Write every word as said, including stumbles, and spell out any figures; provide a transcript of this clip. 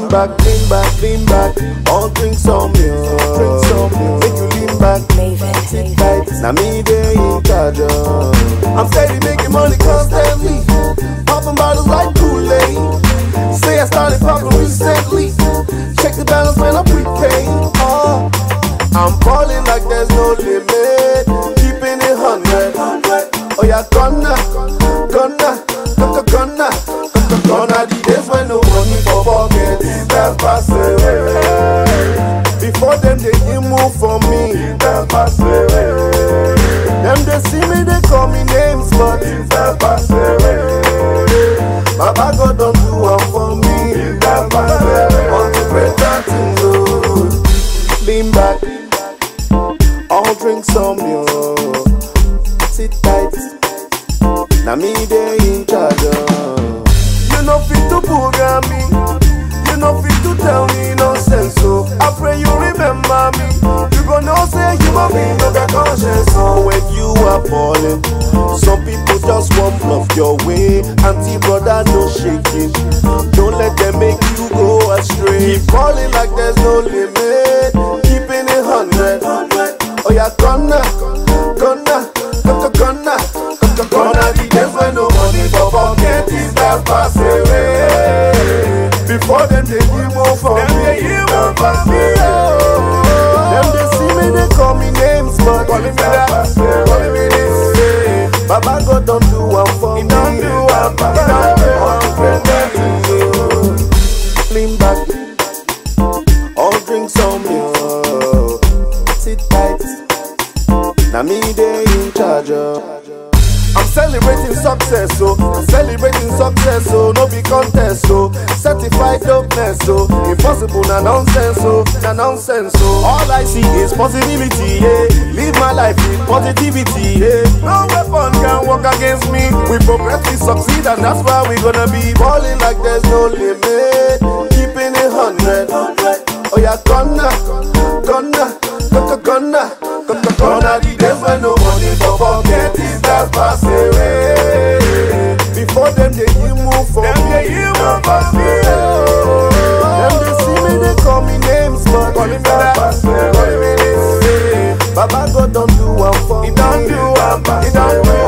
Lean back, lean back, lean back. All drinks on me, oh. Drinks on me. Make you lean back, sit tight. Now me they in charge. Oh. I'm steady making money constantly. Popping bottles like Kool-Aid. Say I started popping recently. Check the balance when I'm prepaid. Oh, I'm balling like there's no limit. Keeping it hundred. Oh yeah, gonna, gonna, gonna, gonna, gonna, gonna. The days when no money for pocket, that's pass away. Before them they can move for me, that's pass away. Them they see me, they call me names, but that's pass away. My bag God don't do one for me, that's pass away. Want to break that thing good. Lean back, all drinks on me, oh. Sit tight, now me they in charge. Oh. You know fit to program me, you know fit to tell me nonsense. So I pray you remember me. You gonna say you a me, no get conscience. So when you are falling, some people just won't bluff your way. Auntie brother no shaking, don't let them make you go astray. Keep falling like there's no limit, keeping it hundred. Oh yeah, gonna, gonna, gonna, gonna, gonna, gonna. The days when no money for pocket is that pass away. Before them they give more for them me, they give more for me. Oh. Them they see me, they call me names, but calling me that, calling me this. Baba God don't do one for me, don't do one for me. Lean back, all drinks on me. Oh. Sit tight, now me they in charge. Oh. I'm celebrating success, so I'm celebrating success, so no be contest, so certified dopeness, so impossible, na nonsense, so na nonsense, so all I see is positivity, yeah. Live my life with positivity, yeah. No weapon can work against me. We progressively succeed, and that's why we gonna be balling like there's no limit, keeping it hundred. Oh yeah, gonna, gonna, gonna, gonna, gonna, gonna. The days when no money for pocket is that pass away. Before them they you move for them me, they you move for me. Oh. Them they see me, they call me names, but calling me that pass away. Baba God don't do one for me, he don't do one for me.